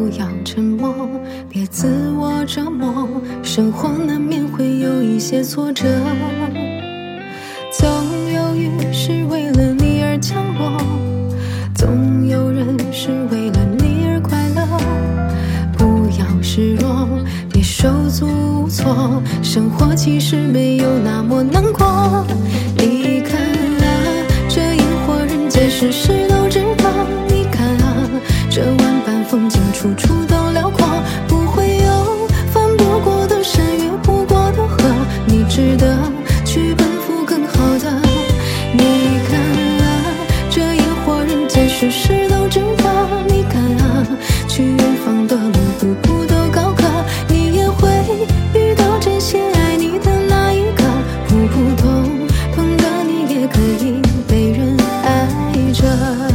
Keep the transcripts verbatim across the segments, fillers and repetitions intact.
要沉默，别自我折磨，生活难免会有一些挫折，总有雨是为了你而降落，总有人是为了你而快乐，不要示弱，别手足无措，生活其实没有那么难过。你看啊，这烟火人间世事都值得，你看啊，这万般风景处处都辽阔，不会有翻不过的山，越不过的河，你值得去奔赴更好的。你看啊，这烟火人间世事都值得，你看啊，去远方的路步步都高歌，你也会遇到真心爱你的那一个，普普通通的你也可以被人爱着。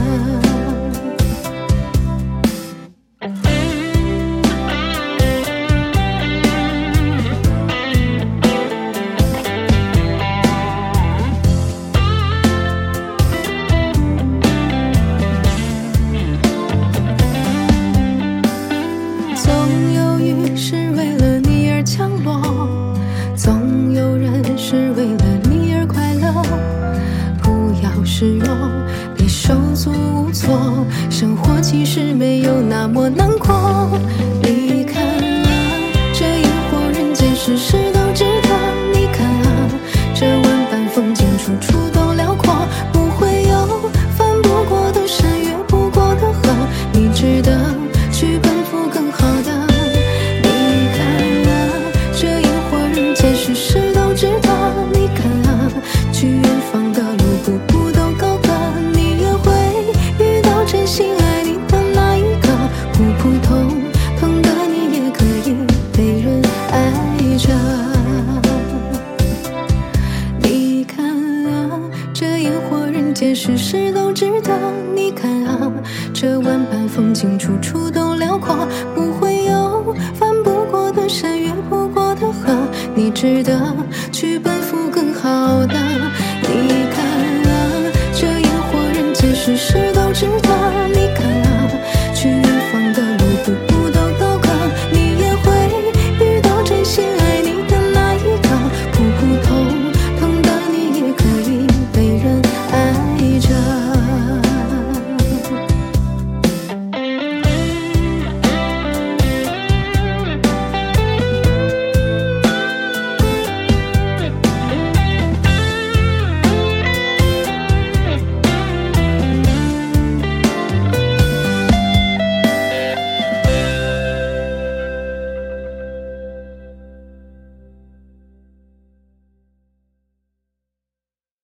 总有雨是为了你而降落，总有人是为了你而快乐，不要示弱，别手足无措，生活其实没有那么难过。你看啊，这烟火人间世事都值得，你看啊，这万般风景处处都辽阔，不会有翻不过的山，越不过的河，你值得去奔赴更好的。你看啊，这烟火人间世事都值得，你看啊，去远方的路步步都高歌，你也会遇到真心爱你的那一个，普普通通的你也可以被人爱着。你看啊，这烟火人间世事都值得，你看啊，这万般风景处处都辽阔，不会有翻不过的山，越不过的河，你值得去奔赴更好的。你看啊，这烟火人间世事都值得，你